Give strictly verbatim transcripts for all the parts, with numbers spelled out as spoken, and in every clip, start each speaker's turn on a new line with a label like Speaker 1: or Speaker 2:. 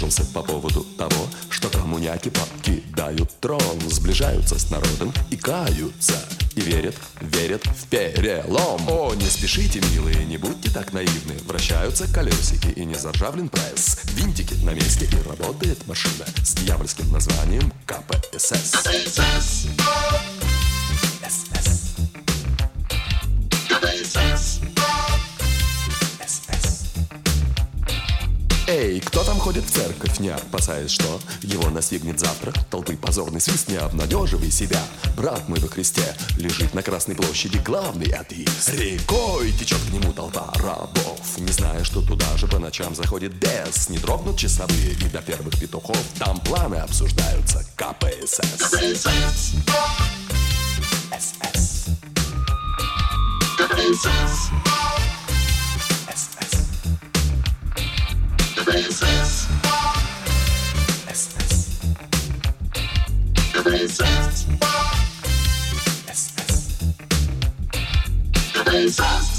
Speaker 1: наслушался по поводу того, что коммуняки покидают трон, сближаются с народом и каются, и верят, верят в перелом. О, не спешите, милые, не будьте так наивны. Вращаются колесики и не заржавлен пресс. Винтики на месте и работает машина с дьявольским названием ка пэ эс эс. ка пэ эс эс. эс эс. ка пэ эс эс. эс эс. Эй, кто там ходит в церковь, не опасаясь, что его настигнет завтра толпы позорный свист? Не обнадеживай себя, брат мой во Христе лежит на Красной площади главный атеист. Рекой течет к нему толпа рабов, не зная, что туда же по ночам заходит бес. Не дрогнут часовые и до первых петухов там планы обсуждаются. ка пэ эс эс. ка пэ эс эс. эс эс. ка пэ эс эс. эс эс. ка пэ эс эс. эс эс. ка пэ эс эс. эс эс. ка пэ эс эс.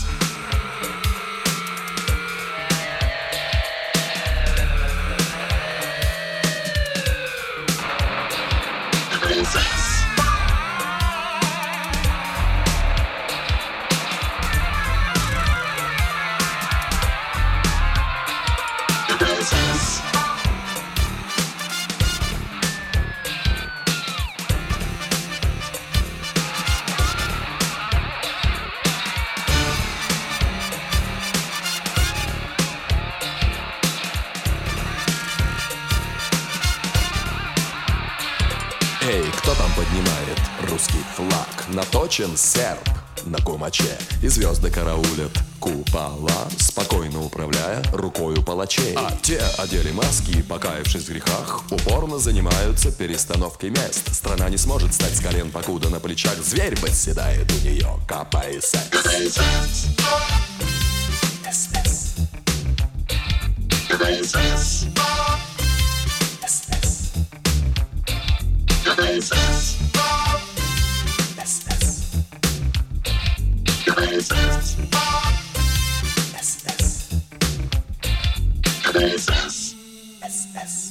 Speaker 1: Эй, кто там поднимает русский флаг? Наточен серп на кумаче, и звезды караулят купола, спокойно управляя рукою палачей. А те одели маски и, покаявшись в грехах, упорно занимаются перестановкой мест. Страна не сможет стать с колен, покуда на плечах зверь восседает у нее. ка пэ эс эс. ка пэ эс эс. эс эс. ка пэ эс эс. эс эс. ка пэ эс эс. эс эс. ка пэ эс эс. эс эс. ка пэ эс эс. эс эс.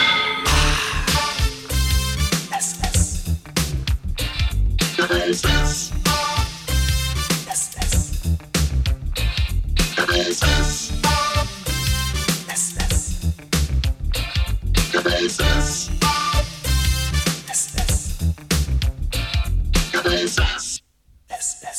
Speaker 1: эс эс. ка пэ эс эс. эс эс. ка пэ эс эс. эс эс. ка пэ эс эс. эс эс. ка пэ эс эс. эс эс.